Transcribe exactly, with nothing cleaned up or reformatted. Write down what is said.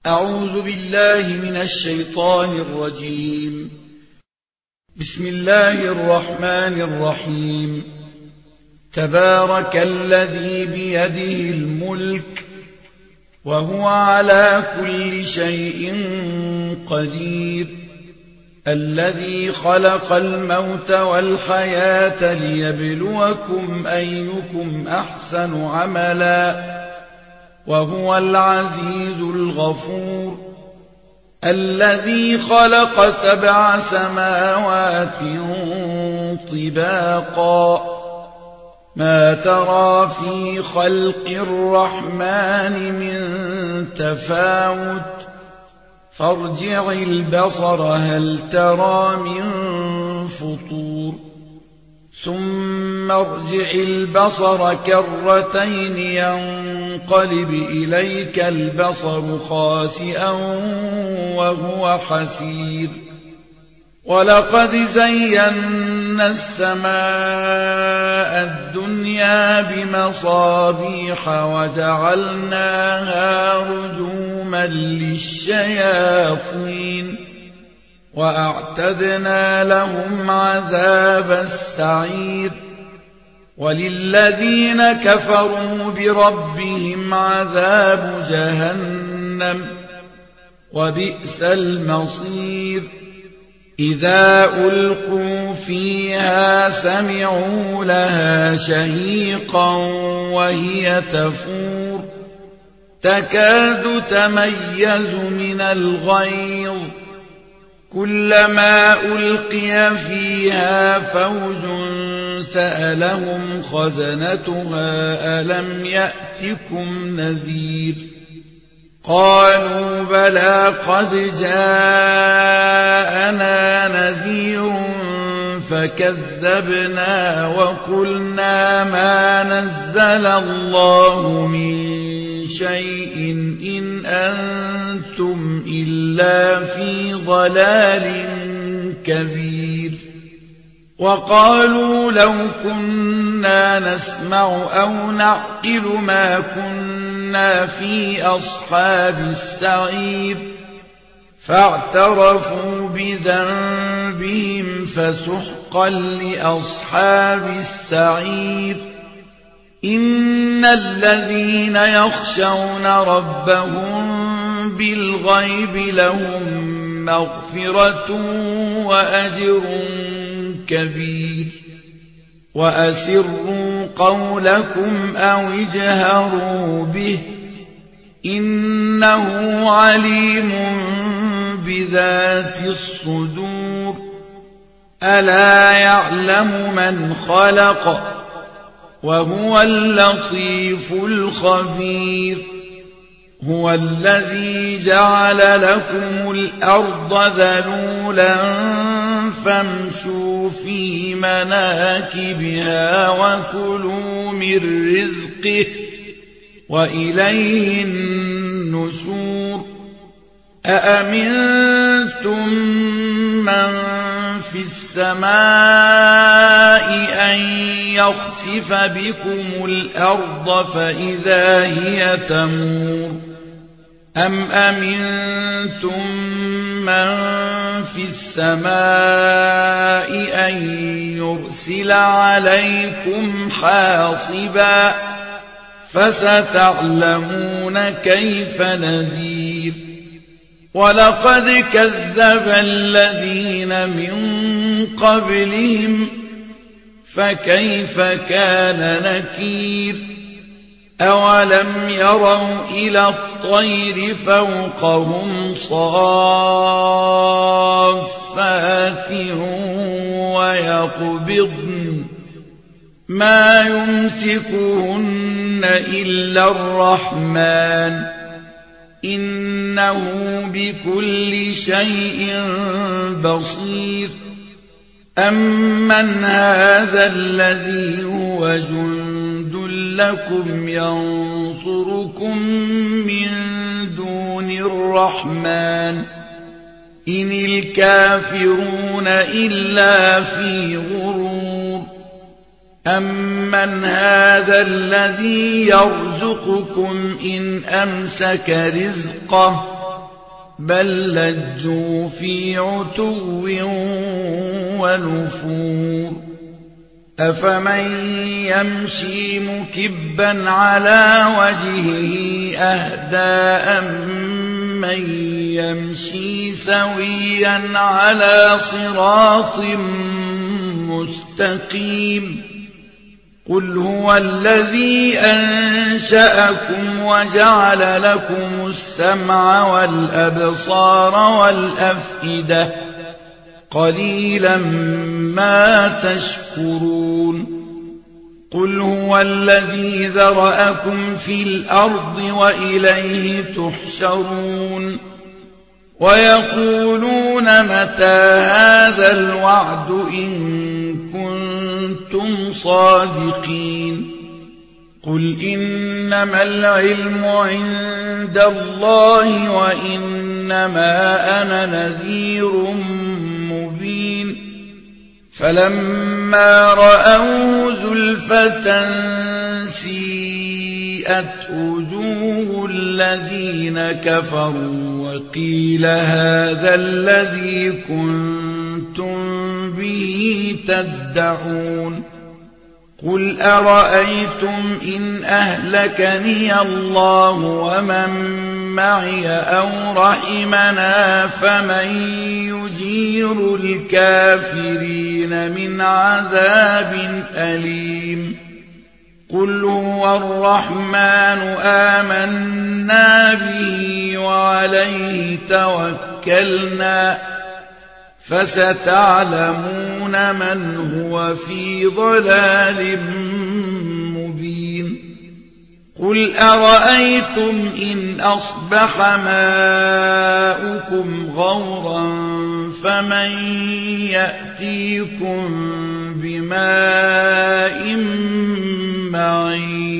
أعوذ بالله من الشيطان الرجيم. بسم الله الرحمن الرحيم. تبارك الذي بيده الملك وهو على كل شيء قدير، الذي خلق الموت والحياة ليبلوكم أيكم أحسن عملا، وهو العزيز الغفور، الذي خلق سبع سماوات طباقا، ما ترى في خلق الرحمن من تفاوت، فارجع البصر هل ترى من فطور، ثم ارجع البصر كرتين ينقلب إليك البصر خاسئا وهو حسير، ولقد زينا السماء الدنيا بمصابيح وجعلناها رجوما للشياطين، وأعتدنا لهم عذاب السعير، وللذين كفروا بربهم عذاب جهنم، وبئس المصير. إذا ألقوا فيها سمعوا لها شهيقا وهي تفور، تكاد تميز من الغيظ، كلما ألقي فيها فوج سألهم خزنتها ألم يأتكم نذير، قالوا بلى قد جاءنا نذير فكذبنا وقلنا ما نزل الله من شيء إن أنتم إلا في ضلال كبير. وقالوا لو كنا نسمع أو نعقل ما كنا في أصحاب السعير، فاعترفوا بذنبهم فسحقا لأصحاب السعير. إن الذين يخشون ربهم بالغيب لهم مغفرة وأجر كبير. وأسروا قولكم أو اجهروا به إنه عليم بذات الصدور. ألا يعلم من خلق وهو اللطيف الخبير. هو الذي جعل لكم الأرض ذلولا فامشوا في مناكبها وكلوا من رزقه وإليه النشور. أأمنتم من في السماء أن يخسف بكم الأرض فإذا هي تمور، أم أمنتم من في السماء أن يرسل عليكم حاصبا، فستعلمون كيف نذير. ولقد كذب الذين من قبلهم فكيف كان نكير. أولم يروا إلى الطير فوقهم صافات ويقبضن ما يمسكهن إلا الرحمن إنه بكل شيء بصير. أمن هذا الذي هو جند لكم ينصركم من دون الرحمن إن الكافرون إلا في غرور. أمن هذا الذي يرزقكم إن أمسك رزقه بل لجوا في عتو ونفور أفمن يمشي مكبا على وجهه أهدى أمن يمشي سويا على صراط مستقيم قل هو الذي أنشأكم وجعل لكم السمع والأبصار والأفئدة قليلا ما تشكرون قل هو الذي ذرأكم في الأرض وإليه تحشرون ويقولون متى هذا الوعد إن كنتم صادقين قل إنما العلم عند الله وإنما أنا نذير مبين فلما رأوه زلفة سيئت وجوه الذين كفروا وقيل هذا الذي كنتم به تدعون قل أرأيتم إن أهلكني الله ومن معي أو رحمنا فمن يجير الكافرين من عذاب أليم قل هو الرحمن آمنا به وعليه توكلنا فستعلمون من هو في ضلال مبين قل أرأيتم إن أصبح ماؤكم غورا فمن يأتيكم بماء معين